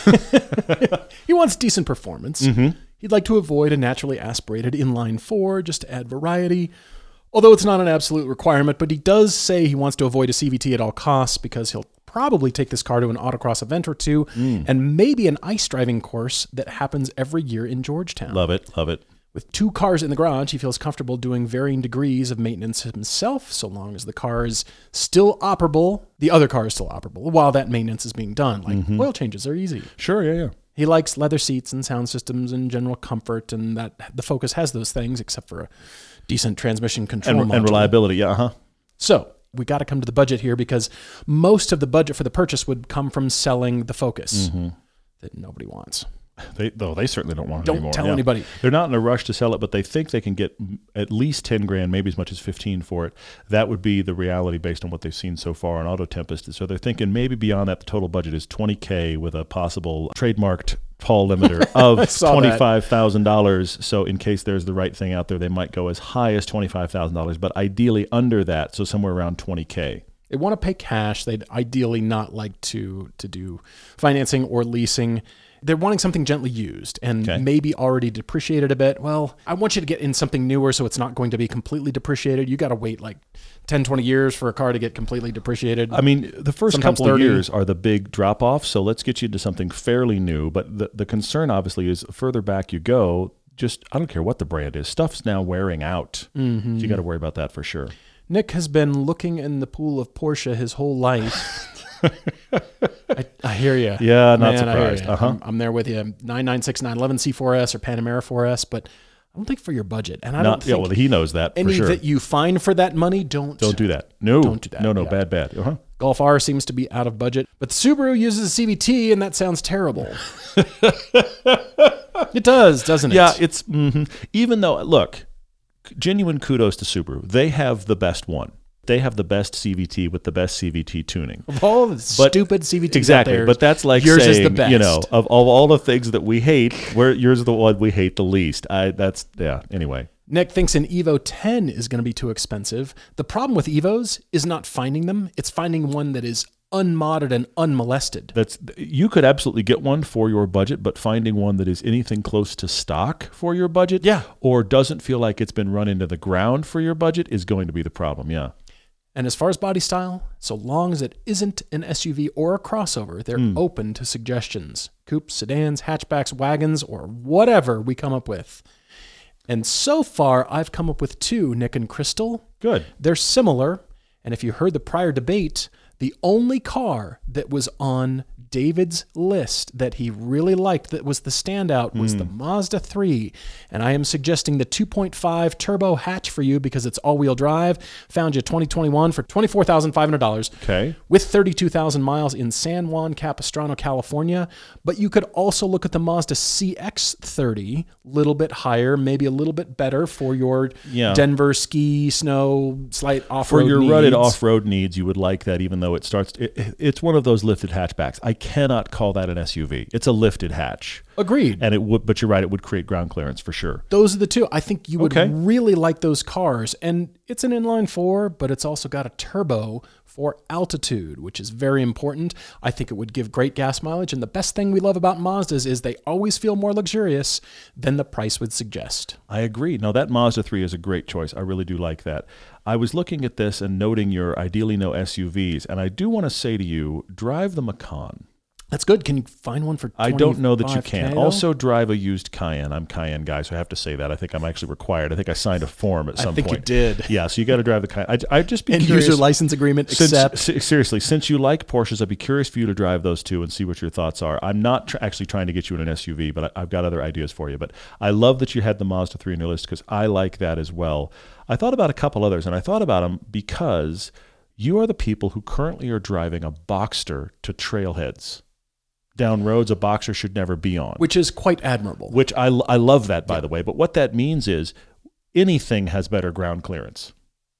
He wants decent performance. Mm-hmm. He'd like to avoid a naturally aspirated inline four just to add variety, although it's not an absolute requirement, but he does say he wants to avoid a C V T at all costs because he'll probably take this car to an autocross event or two mm. and maybe an ice driving course that happens every year in Georgetown. Love it, love it. With two cars in the garage, he feels comfortable doing varying degrees of maintenance himself, so long as the car is still operable, the other car is still operable, while that maintenance is being done. Like, mm-hmm. oil changes are easy. Sure, yeah, yeah. He likes leather seats and sound systems and general comfort, and that the Focus has those things, except for a decent transmission control and, module. And reliability, yeah, uh-huh. So, we got to come to the budget here because most of the budget for the purchase would come from selling the Focus mm-hmm. that nobody wants. They, though they certainly don't want it don't anymore. Don't tell yeah. anybody. They're not in a rush to sell it, but they think they can get at least ten grand, maybe as much as fifteen for it. That would be the reality based on what they've seen so far on Auto Tempest. So they're thinking maybe beyond that, the total budget is twenty K with a possible trademarked Paul limiter of twenty-five thousand dollars. So in case there's the right thing out there, they might go as high as twenty-five thousand dollars, but ideally under that, so somewhere around twenty K. They want to pay cash. They'd ideally not like to to do financing or leasing. They're wanting something gently used and okay. maybe already depreciated a bit. Well, I want you to get in something newer so it's not going to be completely depreciated. You got to wait like ten, twenty years for a car to get completely depreciated. I mean, the first Sometimes couple of thirty years are the big drop-off, so let's get you into something fairly new. But the, the concern, obviously, is further back you go, just, I don't care what the brand is, stuff's now wearing out. Mm-hmm. So you got to worry about that for sure. Nick has been looking in the pool of Porsche his whole life. I, I hear you. Yeah, not Man, surprised. I uh-huh. I'm, I'm there with you. nine ninety-six, nine eleven C four S or Panamera four S, but I don't think for your budget. And I not, don't think yeah, well, he knows that any for sure. that you find for that money, don't don't do that. No, don't do that. No, no, yeah. bad, bad. Uh-huh. Golf R seems to be out of budget, but the Subaru uses a C V T, and that sounds terrible. It does, doesn't it? Yeah, it's mm-hmm. even though look, genuine kudos to Subaru. They have the best one. They have the best C V T with the best C V T tuning. Of all the but, stupid C V Ts exactly, out there, but that's like yours saying, is the best. You know, of, of all the things that we hate, where yours is the one we hate the least. I that's yeah. Anyway, Nick thinks an Evo ten is going to be too expensive. The problem with Evos is not finding them; it's finding one that is unmodded and unmolested. That's you could absolutely get one for your budget, but finding one that is anything close to stock for your budget, yeah. or doesn't feel like it's been run into the ground for your budget is going to be the problem. Yeah. And as far as body style, so long as it isn't an S U V or a crossover, they're mm. open to suggestions. Coupes, sedans, hatchbacks, wagons, or whatever we come up with. And so far, I've come up with two, Nick and Crystal. Good. They're similar. And if you heard the prior debate, the only car that was on David's list that he really liked that was the standout was mm. the Mazda three. And I am suggesting the two point five turbo hatch for you because it's all-wheel drive. Found you twenty twenty-one for twenty-four thousand five hundred dollars. Okay. With thirty-two thousand miles in San Juan Capistrano, California. But you could also look at the Mazda C X thirty, little bit higher, maybe a little bit better for your yeah. Denver ski, snow, slight off-road For your needs. rutted off-road needs, you would like that, even though it starts. It, it's one of those lifted hatchbacks. I cannot call that an S U V. It's a lifted hatch. Agreed. And it would, but you're right, it would create ground clearance for sure. Those are the two. I think you would okay. really like those cars. And it's an inline four, but it's also got a turbo for altitude, which is very important. I think it would give great gas mileage. And the best thing we love about Mazdas is they always feel more luxurious than the price would suggest. I agree. No, that Mazda three is a great choice. I really do like that. I was looking at this and noting your ideally no S U Vs, and I do want to say to you, drive the Macan. That's good. Can you find one for I don't know that you can. Though? Also drive a used Cayenne. I'm a Cayenne guy, so I have to say that. I think I'm actually required. I think I signed a form at some point. I think point. you did. Yeah, so you got to drive the Cayenne. I, I'd just be and curious. User license agreement, since, accept. Seriously, since you like Porsches, I'd be curious for you to drive those two and see what your thoughts are. I'm not tr- actually trying to get you in an S U V, but I, I've got other ideas for you. But I love that you had the Mazda three on your list because I like that as well. I thought about a couple others, and I thought about them because you are the people who currently are driving a Boxster to trailheads. Down roads a Boxster should never be on. Which is quite admirable. Which I, I love that, by yeah. the way. But what that means is anything has better ground clearance.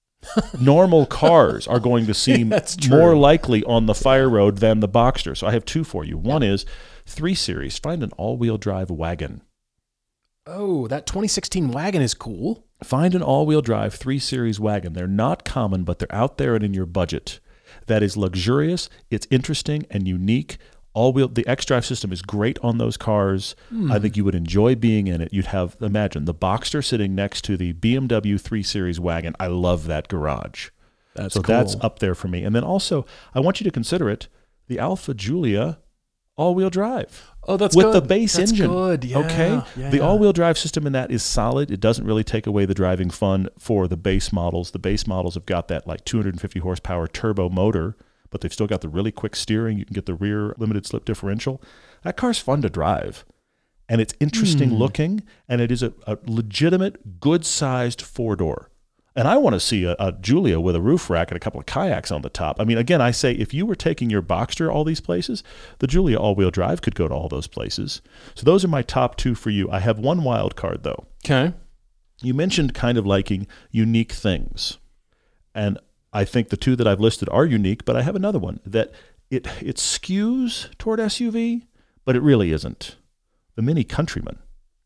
Normal cars are going to seem more likely on the fire road than the Boxster. So I have two for you. One yeah. is three series. Find an all-wheel drive wagon. Oh, that twenty sixteen wagon is cool. Find an all-wheel drive three series wagon. They're not common, but they're out there and in your budget. That is luxurious, it's interesting and unique. All-wheel, the X-Drive system is great on those cars. Mm. I think you would enjoy being in it. You'd have, imagine, the Boxster sitting next to the B M W three series wagon. I love that garage. That's so cool. That's up there for me. And then also, I want you to consider it, the Alfa Giulia all-wheel drive. Oh, that's with good. the base that's engine. Good. Yeah, okay, yeah, the yeah. all-wheel drive system in that is solid. It doesn't really take away the driving fun for the base models. The base models have got that like two hundred fifty horsepower turbo motor, but they've still got the really quick steering. You can get the rear limited slip differential. That car's fun to drive, and it's interesting mm. looking, and it is a, a legitimate, good-sized four-door. And I want to see a, a Giulia with a roof rack and a couple of kayaks on the top. I mean, again, I say if you were taking your Boxster all these places, the Giulia all-wheel drive could go to all those places. So those are my top two for you. I have one wild card, though. Okay. You mentioned kind of liking unique things. And I think the two that I've listed are unique, but I have another one that it it skews toward S U V, but it really isn't. The Mini Countryman.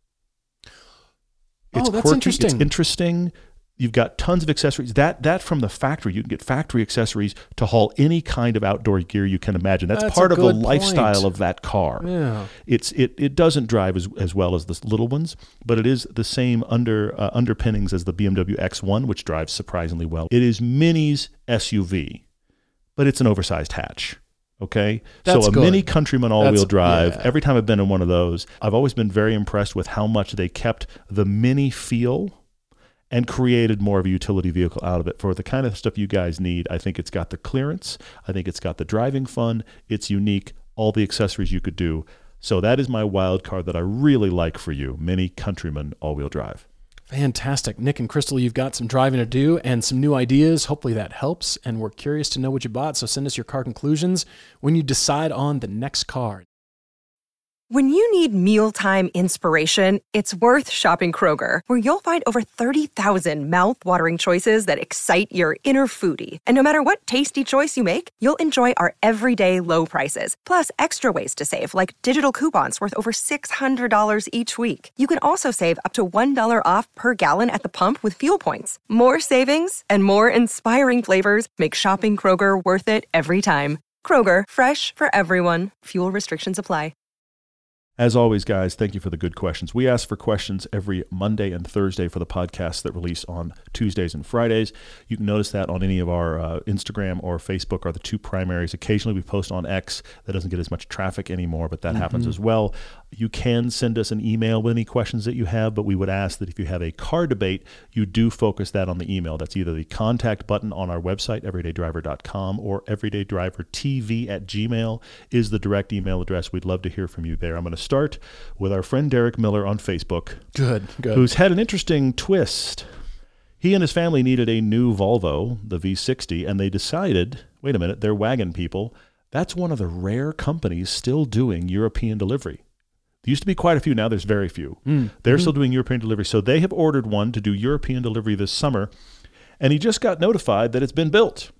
It's oh, that's quirky, interesting. It's interesting. You've got tons of accessories. That that from the factory, you can get factory accessories to haul any kind of outdoor gear you can imagine. That's, That's part a of the good lifestyle point. of that car. Yeah. It's it it doesn't drive as, as well as the little ones, but it is the same under uh, underpinnings as the B M W X one, which drives surprisingly well. It is Mini's S U V, but it's an oversized hatch. Okay, That's so a good. Mini Countryman all-wheel That's- drive. yeah. Every time I've been in one of those, I've always been very impressed with how much they kept the Mini feel and created more of a utility vehicle out of it. For the kind of stuff you guys need, I think it's got the clearance. I think it's got the driving fun. It's unique. All the accessories you could do. So that is my wild card that I really like for you, Mini Countryman all-wheel drive. Fantastic. Nick and Crystal, you've got some driving to do and some new ideas. Hopefully that helps. And we're curious to know what you bought. So send us your car conclusions when you decide on the next car. When you need mealtime inspiration, it's worth shopping Kroger, where you'll find over thirty thousand mouth-watering choices that excite your inner foodie. And no matter what tasty choice you make, you'll enjoy our everyday low prices, plus extra ways to save, like digital coupons worth over six hundred dollars each week. You can also save up to one dollar off per gallon at the pump with fuel points. More savings and more inspiring flavors make shopping Kroger worth it every time. Kroger, fresh for everyone. Fuel restrictions apply. As always, guys, thank you for the good questions. We ask for questions every Monday and Thursday for the podcasts that release on Tuesdays and Fridays. You can notice that on any of our uh, Instagram or Facebook are the two primaries. Occasionally we post on X. That doesn't get as much traffic anymore, but that mm-hmm. happens as well. You can send us an email with any questions that you have, but we would ask that if you have a car debate, you do focus that on the email. That's either the contact button on our website, everyday driver dot com, or everydayDriverTV at Gmail is the direct email address. We'd love to hear from you there. I'm going to start with our friend Derek Miller on Facebook. Good, good. Who's had an interesting twist. He and his family needed a new Volvo, the V sixty, and they decided, wait a minute, they're wagon people. That's one of the rare companies still doing European delivery. There used to be quite a few. Now there's very few. Mm. They're mm-hmm. still doing European delivery. So they have ordered one to do European delivery this summer, and he just got notified that it's been built.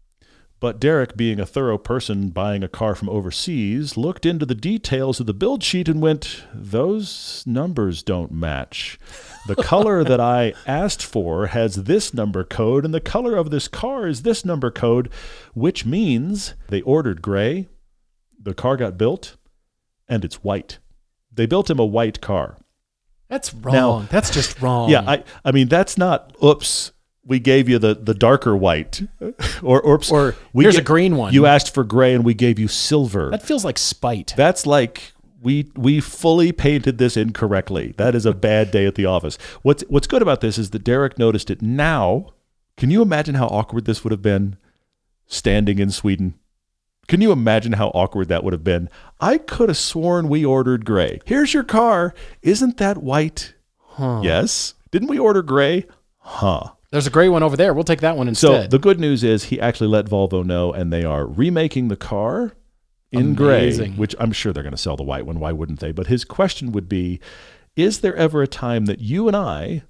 But Derek, being a thorough person buying a car from overseas, looked into the details of the build sheet and went, those numbers don't match. The color that I asked for has this number code, and the color of this car is this number code, which means they ordered gray, the car got built, and it's white. They built him a white car. That's wrong. Now, that's just wrong. Yeah, I, I mean, that's not, oops, we gave you the, the darker white. Or, oops, or we here's get, a green one. You asked for gray and we gave you silver. That feels like spite. That's like we we fully painted this incorrectly. That is a bad day at the office. What's what's good about this is that Derek noticed it now. Can you imagine how awkward this would have been standing in Sweden? Can you imagine how awkward that would have been? I could have sworn we ordered gray. Here's your car. Isn't that white? Huh. Yes. Didn't we order gray? Huh. There's a gray one over there. We'll take that one instead. So the good news is he actually let Volvo know, and they are remaking the car in Amazing. gray, which I'm sure they're going to sell the white one. Why wouldn't they? But his question would be, is there ever a time that you and I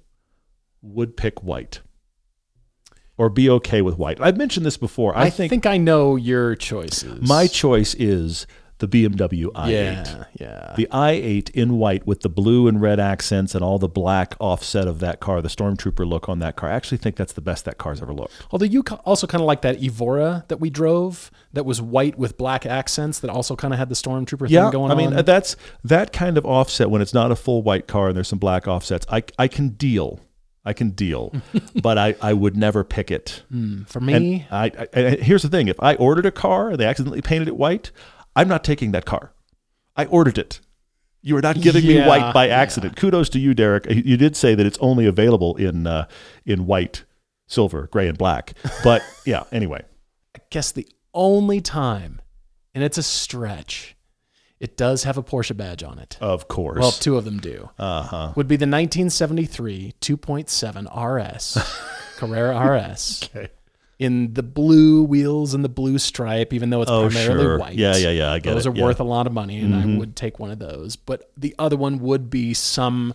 would pick white or be okay with white? I've mentioned this before. I, I think, think I know your choices. my choice is the B M W i eight. Yeah, yeah. The i eight in white with the blue and red accents and all the black offset of that car, the Stormtrooper look on that car. I actually think that's the best that car's ever looked. Although you ca- also kind of like that Evora that we drove that was white with black accents that also kind of had the Stormtrooper Yeah, thing going I mean, on. that's that kind of offset when it's not a full white car and there's some black offsets. I, I can deal. I can deal, but I, I would never pick it. Mm, for me, I, I, I here's the thing: if I ordered a car and they accidentally painted it white, I'm not taking that car. I ordered it. You are not giving yeah, me white by accident. Yeah. Kudos to you, Derek. You did say that it's only available in uh, in white, silver, gray, and black. But yeah, anyway. I guess the only time, and it's a stretch, it does have a Porsche badge on it. Of course. Well, two of them do. Uh-huh. Would be the nineteen seventy-three two point seven R S, Carrera R S. Okay. In the blue wheels and the blue stripe, even though it's Oh, primarily sure. white. Yeah, yeah, yeah, I get those it, are yeah. worth a lot of money, and Mhm. I would take one of those. But the other one would be some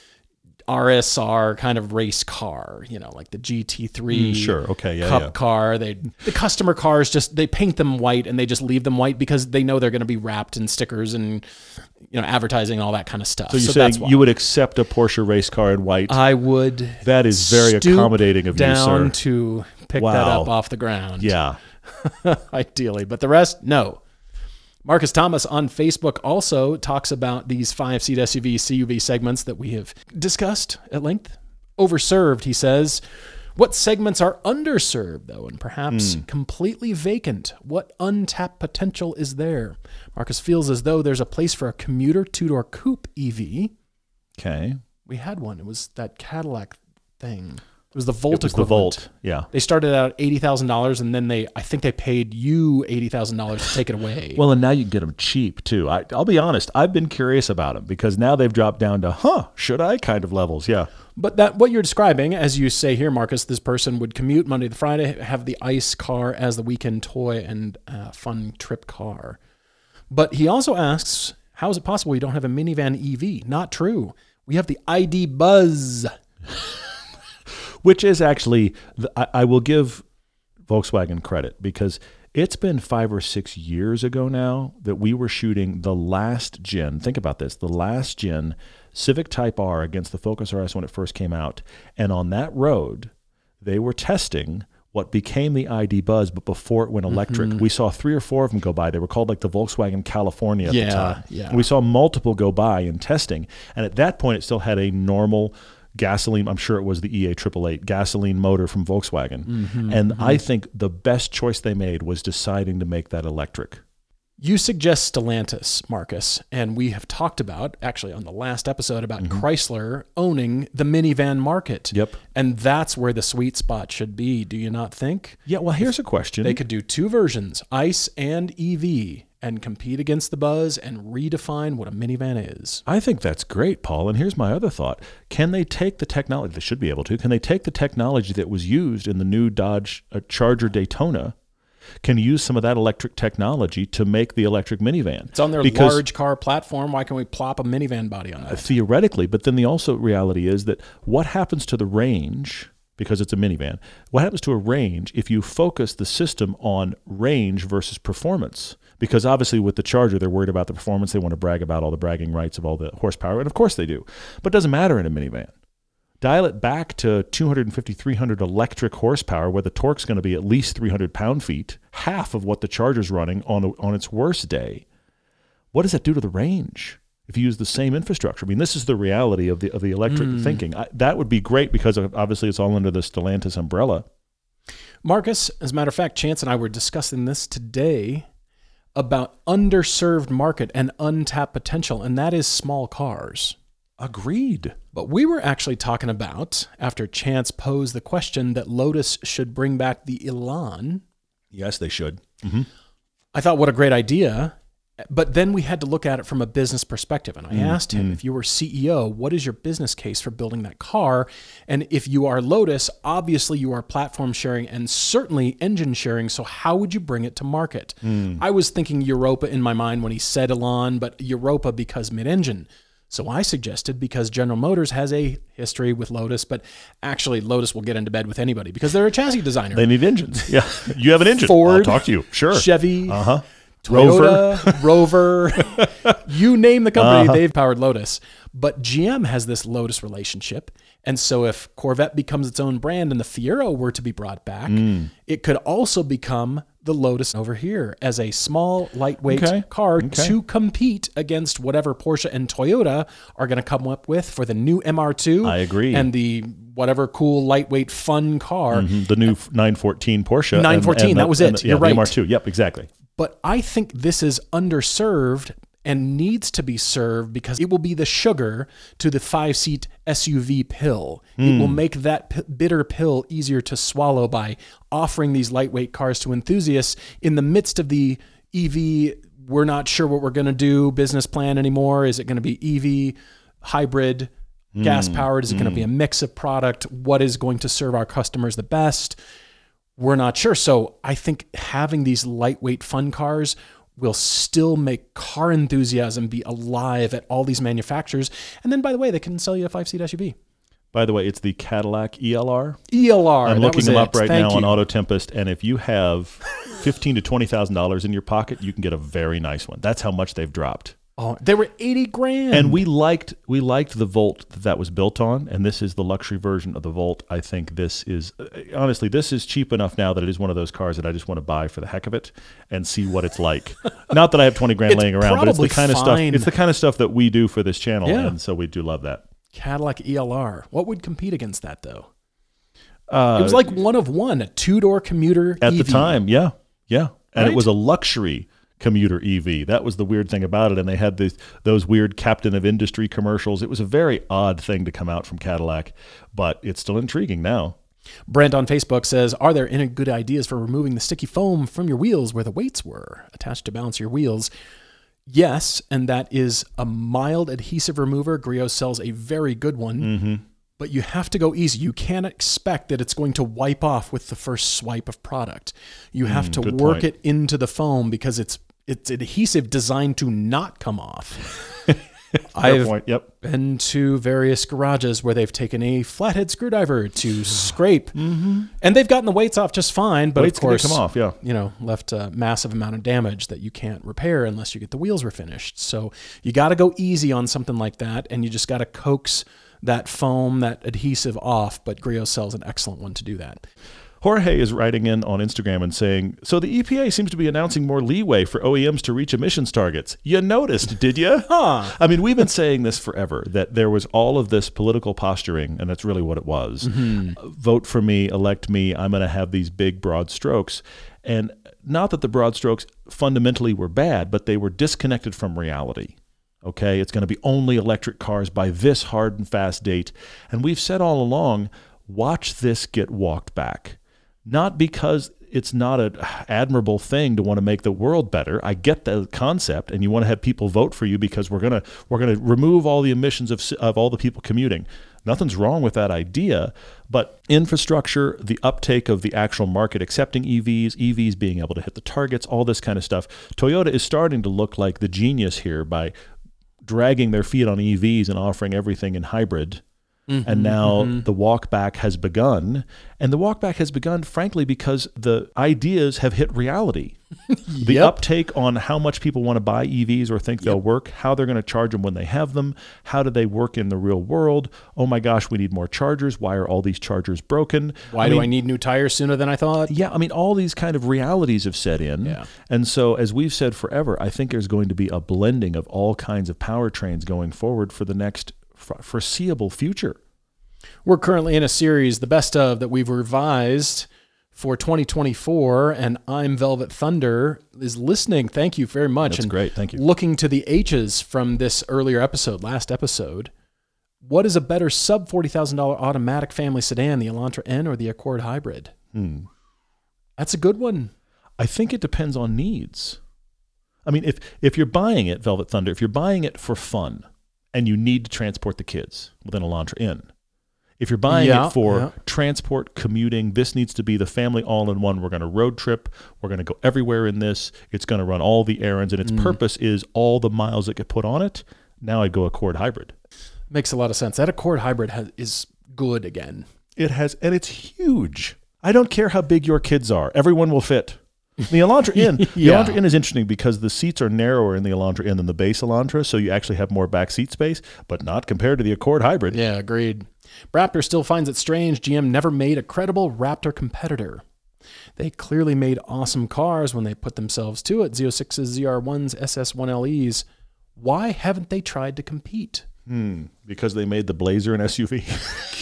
R S R kind of race car, you know, like the G T three Mm, sure. Okay, yeah, Cup yeah. car. They the customer cars just they paint them white and they just leave them white because they know they're going to be wrapped in stickers and you know advertising and all that kind of stuff. So you're that's saying why. you would accept a Porsche race car in white? I would. That is very stoop accommodating of you, down sir. to pick that Wow. up off the ground. Yeah. Ideally, but the rest, no. Marcus Thomas on Facebook also talks about these five-seat S U V, C U V segments that we have discussed at length. Overserved, he says. What segments are underserved, though, and perhaps Mm. completely vacant? What untapped potential is there? Marcus feels as though there's a place for a commuter two-door coupe E V. Okay. We had one. It was that Cadillac thing. It was the Volt It was the equivalent. Volt. Yeah. They started out at eighty thousand dollars, and then they, I think they paid you eighty thousand dollars to take it away. Well, and now you can get them cheap too. I, I'll be honest. I've been curious about them because now they've dropped down to, huh, should I kind of levels. Yeah. But that what you're describing, as you say here, Marcus, this person would commute Monday to Friday, have the ICE car as the weekend toy and uh, fun trip car. But he also asks, how is it possible you don't have a minivan E V? Not true. We have the I D Buzz. Which is actually, I, I will give Volkswagen credit because it's been five or six years ago now that we were shooting the last gen. Think about this, the last gen Civic Type R against the Focus R S when it first came out. And on that road, they were testing what became the I D Buzz, but before it went electric. Mm-hmm. We saw three or four of them go by. They were called like the Volkswagen California at yeah, the time. Yeah. And we saw multiple go by in testing. And at that point, it still had a normal gasoline, I'm sure it was the E A eight eight eight, gasoline motor from Volkswagen. Mm-hmm, and mm-hmm. I think the best choice they made was deciding to make that electric. You suggest Stellantis, Marcus, and we have talked about, actually on the last episode, about mm-hmm. Chrysler owning the minivan market. Yep. And that's where the sweet spot should be, do you not think? Yeah, well, here's a question. They could do two versions, ICE and E V, and compete against the Buzz and redefine what a minivan is. I think that's great, Paul. And here's my other thought. Can they take the technology, they should be able to, can they take the technology that was used in the new Dodge uh, Charger Daytona, can use some of that electric technology to make the electric minivan? It's on their because, large car platform. Why can't we plop a minivan body on that? Uh, theoretically, but then the also reality is that what happens to the range, because it's a minivan, what happens to a range if you focus the system on range versus performance? Because obviously with the Charger, they're worried about the performance. They want to brag about all the bragging rights of all the horsepower. And of course they do. But it doesn't matter in a minivan. Dial it back to two fifty, three hundred electric horsepower where the torque's going to be at least three hundred pound-feet, half of what the Charger's running on, a, on its worst day. What does that do to the range if you use the same infrastructure? I mean, this is the reality of the, of the electric mm. thinking. I, that would be great because of, obviously it's all under the Stellantis umbrella. Marcus, as a matter of fact, Chance and I were discussing this today about underserved market and untapped potential, and that is small cars. Agreed. But we were actually talking about, after Chance posed the question that Lotus should bring back the Elan. Yes, they should. Mm-hmm. I thought, what a great idea. But then we had to look at it from a business perspective. And I mm, asked him, mm. if you were C E O, what is your business case for building that car? And if you are Lotus, obviously you are platform sharing and certainly engine sharing. So how would you bring it to market? Mm. I was thinking Europa in my mind when he said Elan, but Europa because mid-engine. So I suggested, because General Motors has a history with Lotus, but actually Lotus will get into bed with anybody because they're a chassis designer. They need engines. Yeah. You have an engine. Ford, I'll talk to you. Sure. Chevy, uh-huh. Toyota, Rover, you name the company, uh-huh. they've powered Lotus. But G M has this Lotus relationship. And so if Corvette becomes its own brand and the Fiero were to be brought back, mm. it could also become the Lotus over here as a small, lightweight okay. car okay. to compete against whatever Porsche and Toyota are going to come up with for the new M R two. I agree. And the whatever cool, lightweight, fun car. Mm-hmm. The new nine fourteen Porsche. nine fourteen, and, and that the, was it. The, You're yeah, right. The M R two, yep, exactly. But I think this is underserved and needs to be served because it will be the sugar to the five-seat S U V pill. Mm. It will make that p- bitter pill easier to swallow by offering these lightweight cars to enthusiasts in the midst of the E V, we're not sure what we're going to do, business plan anymore. Is it going to be E V, hybrid, mm. gas-powered? Is it mm. going to be a mix of product? What is going to serve our customers the best? We're not sure. So I think having these lightweight fun cars will still make car enthusiasm be alive at all these manufacturers. And then, by the way, they can sell you a five-seat S U V. By the way, it's the Cadillac E L R. E L R. I'm looking them up right Thank now you. on Auto Tempest, and if you have fifteen to twenty thousand dollars in your pocket, you can get a very nice one. That's how much they've dropped. Oh, they were eighty grand. And we liked we liked the Volt that that was built on, and this is the luxury version of the Volt. I think this is honestly this is cheap enough now that it is one of those cars that I just want to buy for the heck of it and see what it's like. Not that I have twenty grand it's laying around, but it's the kind fine. of stuff. It's the kind of stuff that we do for this channel, yeah. and so we do love that. Cadillac E L R. What would compete against that though? Uh, it was like one of one, a two-door commuter at E V. the time. Yeah, yeah, and right? it was a luxury commuter E V. That was the weird thing about it. And they had these, those weird Captain of Industry commercials. It was a very odd thing to come out from Cadillac, but it's still intriguing now. Brent on Facebook says, are there any good ideas for removing the sticky foam from your wheels where the weights were attached to balance your wheels? Yes, and that is a mild adhesive remover. Griot sells a very good one, mm-hmm. but you have to go easy. You can't expect that it's going to wipe off with the first swipe of product. You have mm, to work point. it into the foam because it's it's adhesive designed to not come off. I've point. Yep. been to various garages where they've taken a flathead screwdriver to scrape, mm-hmm. and they've gotten the weights off just fine. But weights of course, come off. Yeah, you know, left a massive amount of damage that you can't repair unless you get the wheels refinished. So you got to go easy on something like that, and you just got to coax that foam, that adhesive off. But Griot sells an excellent one to do that. Jorge is writing in on Instagram and saying, so the E P A seems to be announcing more leeway for O E Ms to reach emissions targets. You noticed, did you? Huh. I mean, we've been saying this forever, that there was all of this political posturing, and that's really what it was. Mm-hmm. Vote for me, elect me, I'm going to have these big, broad strokes. And not that the broad strokes fundamentally were bad, but they were disconnected from reality. Okay, it's going to be only electric cars by this hard and fast date. And we've said all along, watch this get walked back. Not because it's not an admirable thing to want to make the world better. I get the concept, and you want to have people vote for you because we're gonna we're gonna remove all the emissions of of all the people commuting. Nothing's wrong with that idea, but infrastructure, the uptake of the actual market accepting E Vs, E Vs being able to hit the targets, all this kind of stuff. Toyota is starting to look like the genius here by dragging their feet on E Vs and offering everything in hybrid. Mm-hmm, and now mm-hmm. the walk back has begun. And the walk back has begun, frankly, because the ideas have hit reality. The yep. uptake on how much people want to buy E Vs or think yep. they'll work, how they're going to charge them when they have them, how do they work in the real world? Oh my gosh, we need more chargers. Why are all these chargers broken? Why I do mean, I need new tires sooner than I thought? Yeah, I mean, all these kind of realities have set in. Yeah. And so, as we've said forever, I think there's going to be a blending of all kinds of powertrains going forward for the next foreseeable future. We're currently in a series, the best of, that we've revised for twenty twenty-four, and I'm Velvet Thunder is listening. Thank you very much. That's and great. Thank you. Looking to the H's from this earlier episode, last episode, what is a better sub forty thousand dollars automatic family sedan, the Elantra N or the Accord Hybrid? Hmm. That's a good one. I think it depends on needs. I mean, if if you're buying it, Velvet Thunder, if you're buying it for fun and you need to transport the kids with an Elantra N, if you're buying yeah, it for yeah. transport, commuting, this needs to be the family all-in-one. We're going to road trip. We're going to go everywhere in this. It's going to run all the errands, and its mm. purpose is all the miles that get put on it. Now I'd go Accord Hybrid. Makes a lot of sense. That Accord Hybrid has, is good again. It has, and it's huge. I don't care how big your kids are. Everyone will fit. The Elantra Inn, the Yeah. Elantra Inn is interesting because the seats are narrower in the Elantra Inn than the base Elantra, so you actually have more back seat space, but not compared to the Accord Hybrid. Yeah, agreed. Raptor still finds it strange G M never made a credible Raptor competitor. They clearly made awesome cars when they put themselves to it, Z oh sixes, Z R ones, S S one L Es. Why haven't they tried to compete? Hmm, because they made the Blazer an S U V.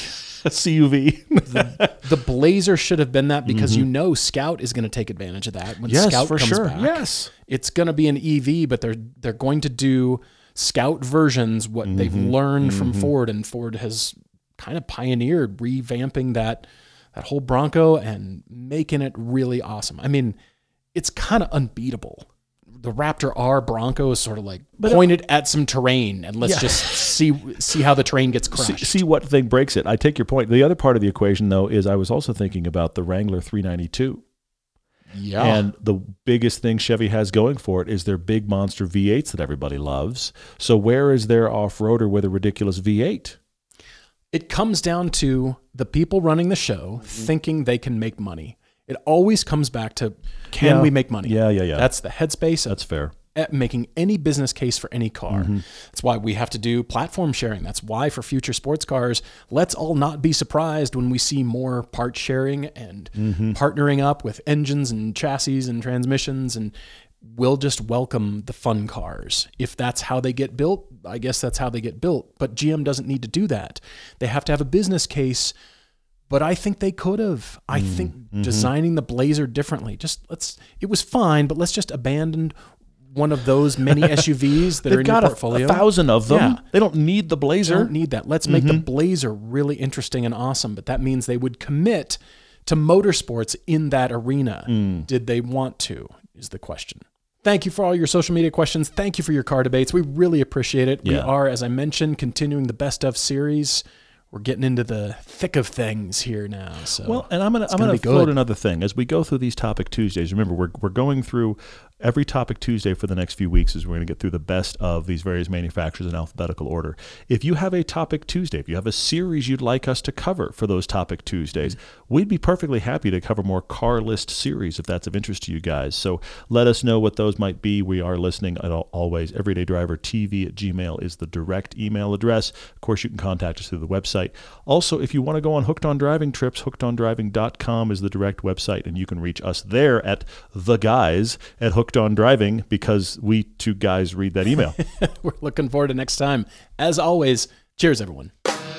A C U V. the, the Blazer should have been that because mm-hmm. you know Scout is going to take advantage of that when yes, Scout for comes sure. back. Yes, it's going to be an E V, but they're they're going to do Scout versions, what mm-hmm. they've learned mm-hmm. from Ford, and Ford has kind of pioneered revamping that that whole Bronco and making it really awesome. I mean, it's kind of unbeatable. The Raptor R Bronco is sort of like but pointed uh, at some terrain, and let's yeah. just see see how the terrain gets crushed. See, see what thing breaks it. I take your point. The other part of the equation, though, is I was also thinking about the Wrangler three ninety-two. Yeah. And the biggest thing Chevy has going for it is their big monster V eights that everybody loves. So where is their off-roader with a ridiculous V eight? It comes down to the people running the show thinking they can make money. It always comes back to, can yeah. we make money? Yeah, yeah, yeah. That's the headspace. That's fair. At making any business case for any car. Mm-hmm. That's why we have to do platform sharing. That's why for future sports cars, let's all not be surprised when we see more part sharing and mm-hmm. partnering up with engines and chassis and transmissions, and we'll just welcome the fun cars. If that's how they get built, I guess that's how they get built. But G M doesn't need to do that. They have to have a business case. But I think they could have. I mm, think mm-hmm. designing the Blazer differently. Just let's. It was fine, but let's just abandon one of those many S U Vs that are in your portfolio. They've got a thousand of them. Yeah. They don't need the Blazer. They don't need that. Let's make mm-hmm. the Blazer really interesting and awesome. But that means they would commit to motorsports in that arena. Mm. Did they want to? Is the question. Thank you for all your social media questions. Thank you for your car debates. We really appreciate it. Yeah. We are, as I mentioned, continuing the Best Of series. We're getting into the thick of things here now. So well, and I'm gonna I'm gonna, gonna float another thing as we go through these Topic Tuesdays. Remember, we're we're going through every Topic Tuesday for the next few weeks. Is we're going to get through the best of these various manufacturers in alphabetical order. If you have a Topic Tuesday, if you have a series you'd like us to cover for those Topic Tuesdays, mm-hmm. we'd be perfectly happy to cover more car list series if that's of interest to you guys. So let us know what those might be. We are listening at all, always. Everyday Driver T V at Gmail is the direct email address. Of course, you can contact us through the website. Also, if you want to go on Hooked on Driving trips, hooked on driving dot com is the direct website, and you can reach us there at the guys at Hooked on Driving because we two guys read that email. We're looking forward to next time. As always, cheers, everyone.